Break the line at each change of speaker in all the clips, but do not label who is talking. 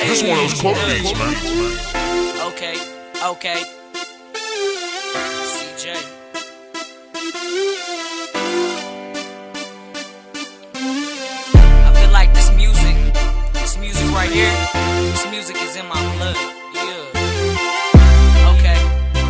This one of those club beats, man.
Okay, okay. CJ. I feel like this music right here, this music is in my blood. Yeah. Okay.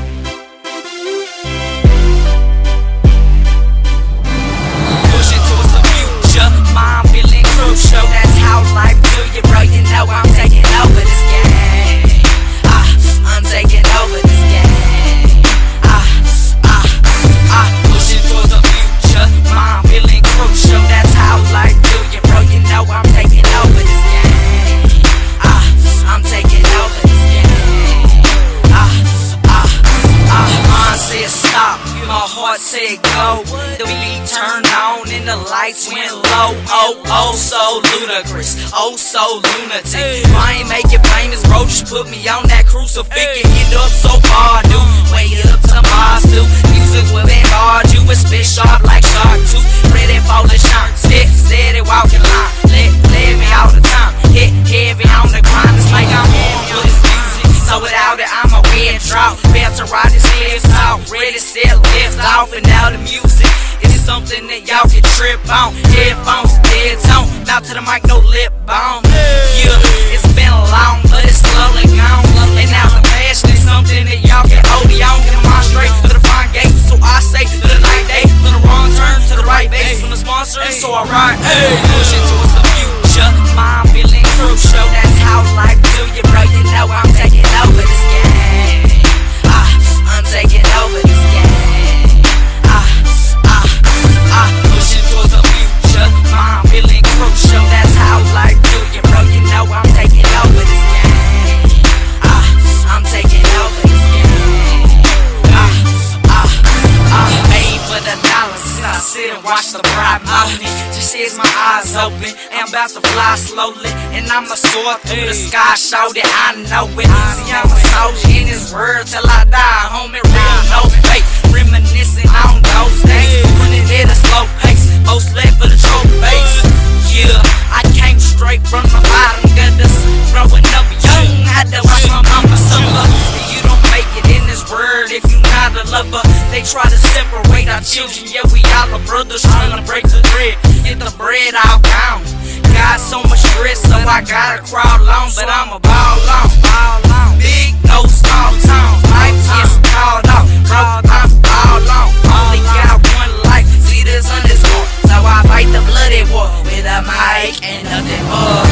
Pushing towards the future, mind feeling crucial. That's how life do you, bro. You know I'm taking over this game. I'm taking over this game. Pushing towards the future, mind feeling crucial. That's how life do you, bro. You know I'm taking over this game. I'm taking over this game. Mine said stop, my heart said go. The beat turned on and the lights went low. Oh, so ludicrous, oh, so lunatic. If I ain't make it famous, bro, just put me on that crucifix and end up so far, dude. Way up to Mars, dude. Music will bombard you with spit sharp like shark tooth. Ready for the shine, steady walking line. Let me all the time, hit heavy on the grind. It's like I'm born for this music, so without it I'm a red drought. Better to ride his head out, ready, set, lift off. And now the music is something that y'all can trip on. Headphones, dead tone, now to the mic, no lip balm. Yeah, it's been long, but it's slowly gone. And now the passion is something that y'all can hold on. Get them on straight to the front gate, so I say to the night day, to the wrong turn, to the right base, from the sponsor, so I ride. Pushing towards the future, mind feeling crucial. That's how life do you, bro. You know I'm taking over this game. I'm taking over this game. Pushing towards the future, mind feeling crucial. That's how life do you, bro. You know I'm taking over this game. I'm taking over this game. Made for the dollars, I sit and watch the bride mountain. Just as my eyes open, and I'm about to fly slowly, and I'ma soar through the sky, show that I know it. See, I'm a soldier in this world till I die, homie, real no fake. Reminiscing on those days, running at a slow pace, most left for the trophy base. Yeah, I came straight from the bottom, got this growing up young, had to watch my mama suffer. You don't make it in this world if you're not a lover. They try to separate our children, yeah, we all are brothers trying to break the thread, get the bread out down. Got so much stress, so I gotta crawl on, but I'm a ball on. Big, no small town, life gets called off, bro, I'm all on. Only got one life, see this underscore, so I fight the bloody war with a mic and nothing more.